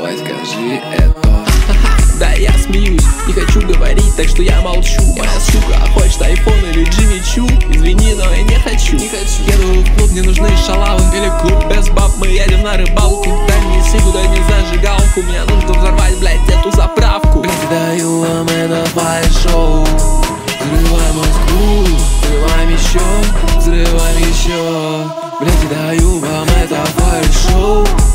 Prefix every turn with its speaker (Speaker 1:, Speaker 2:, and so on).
Speaker 1: давай скажи это.
Speaker 2: Да, я смеюсь, не хочу говорить, так что я молчу. Моя сука хочет айфон или Джимми Чу. Извини, но я не хочу. Еду в клуб, мне нужны шалавы. Или клуб без баб, мы едем на рыбалку. Дай мне сигу, дай мне зажигалку. Мне нужно взорвать, блять, эту заправку.
Speaker 1: Блять, даю вам это фаер-шоу. Взрывай Москву, взрываем еще, взрываем еще. Блять, даю вам это фаер-шоу.